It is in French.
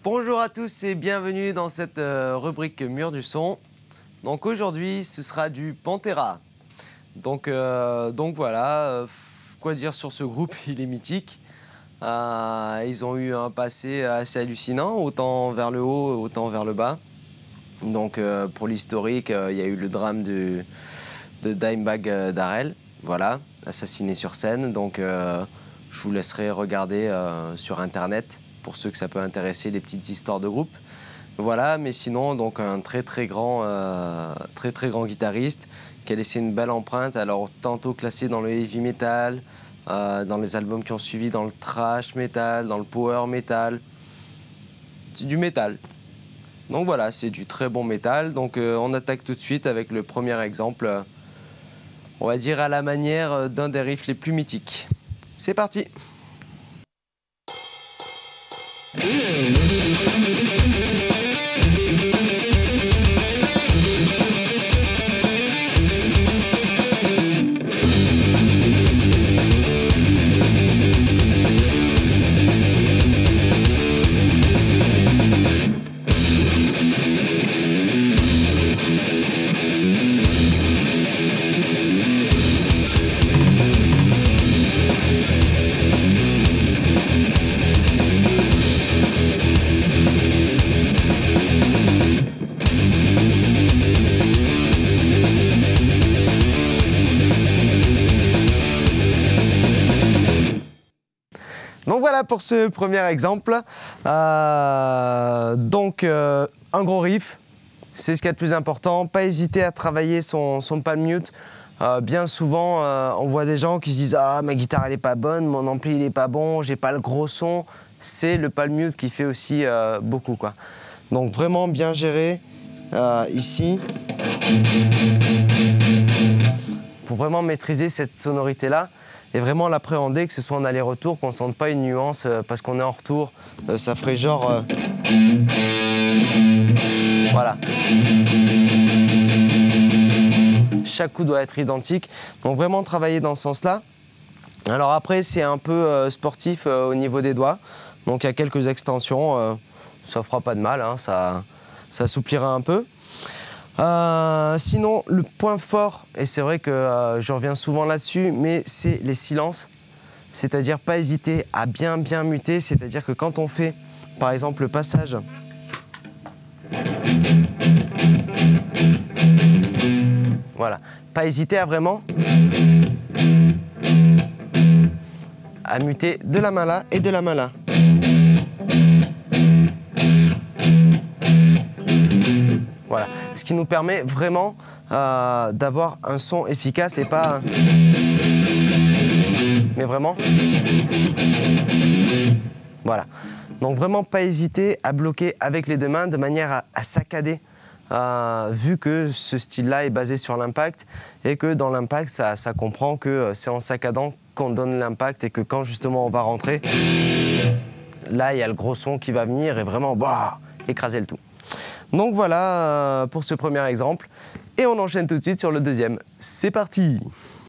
Bonjour à tous et bienvenue dans cette rubrique Mur du son. Donc aujourd'hui, ce sera du Pantera. Donc voilà, quoi dire sur ce groupe, il est mythique. Ils ont eu un passé assez hallucinant, autant vers le haut, autant vers le bas. Donc pour l'historique, il y a eu le drame de Dimebag Darrell, voilà, assassiné sur scène. Donc je vous laisserai regarder sur internet pour ceux que ça peut intéresser, les petites histoires de groupe. Voilà, mais sinon donc un très grand guitariste qui a laissé une belle empreinte. Alors tantôt classé dans le heavy metal, dans les albums qui ont suivi, dans le thrash metal, dans le power metal. C'est du métal. Donc voilà, c'est du très bon métal. Donc on attaque tout de suite avec le premier exemple, on va dire à la manière d'un des riffs les plus mythiques. C'est parti! Donc voilà pour ce premier exemple. Un gros riff, c'est ce qu'il y a de plus important. Pas hésiter à travailler son palm mute. Bien souvent, on voit des gens qui se disent « Ah, ma guitare elle est pas bonne, mon ampli il est pas bon, j'ai pas le gros son ». C'est le palm mute qui fait aussi beaucoup, quoi. Donc vraiment bien géré ici. Pour vraiment maîtriser cette sonorité-là. Et vraiment l'appréhender, que ce soit en aller-retour, qu'on ne sente pas une nuance parce qu'on est en retour. Ça ferait genre... Voilà. Chaque coup doit être identique. Donc vraiment travailler dans ce sens-là. Alors après, c'est un peu sportif au niveau des doigts. Donc il y a quelques extensions. Ça fera pas de mal, hein, ça assouplira un peu. Sinon, le point fort, et c'est vrai que je reviens souvent là-dessus, mais c'est les silences. C'est-à-dire pas hésiter à bien muter, c'est-à-dire que quand on fait, par exemple, le passage, voilà, pas hésiter à vraiment à muter de la main là et de la main là. Voilà, ce qui nous permet vraiment d'avoir un son efficace et pas... Mais vraiment... Voilà. Donc vraiment pas hésiter à bloquer avec les deux mains de manière à saccader, vu que ce style-là est basé sur l'impact et que dans l'impact, ça comprend que c'est en saccadant qu'on donne l'impact et que quand justement on va rentrer, là il y a le gros son qui va venir et vraiment écraser le tout. Donc voilà pour ce premier exemple et on enchaîne tout de suite sur le deuxième. C'est parti!